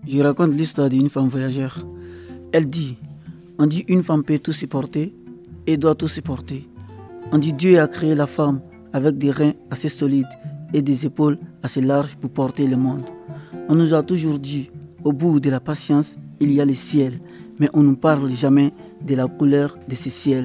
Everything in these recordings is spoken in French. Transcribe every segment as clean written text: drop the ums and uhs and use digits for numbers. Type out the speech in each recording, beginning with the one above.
Je raconte l'histoire d'une femme voyageur. Elle dit, on dit une femme peut tout supporter et doit tout supporter. On dit Dieu a créé la femme avec des reins assez solides et des épaules assez larges pour porter le monde. On nous a toujours dit, au bout de la patience, il y a le ciel, mais on ne parle jamais de la couleur de ce ciel.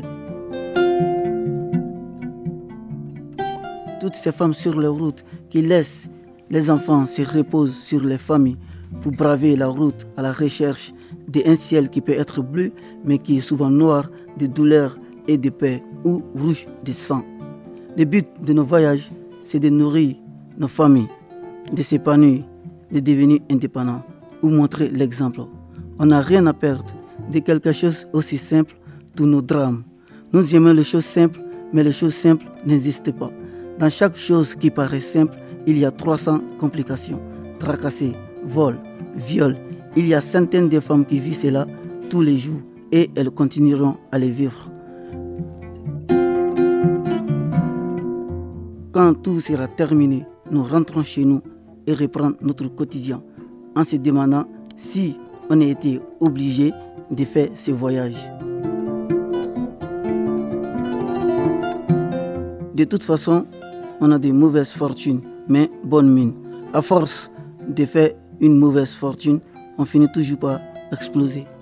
Toutes ces femmes sur les routes qui laissent les enfants se reposent sur les familles pour braver la route à la recherche d'un ciel qui peut être bleu, mais qui est souvent noir de douleur et de paix ou rouge de sang. Le but de nos voyages, c'est de nourrir nos familles, de s'épanouir, de devenir indépendants ou montrer l'exemple. On n'a rien à perdre de quelque chose aussi simple, tous nos drames. Nous aimons les choses simples, mais les choses simples n'existent pas. Dans chaque chose qui paraît simple, il y a 300 complications. Tracassés, vol, viol. Il y a centaines de femmes qui vivent cela tous les jours et elles continueront à les vivre. Quand tout sera terminé, nous rentrons chez nous et reprendre notre quotidien en se demandant si on a été obligé de faire ce voyage. De toute façon, on a de mauvaises fortunes, mais bonne mine. À force de faire une mauvaise fortune, on finit toujours par exploser.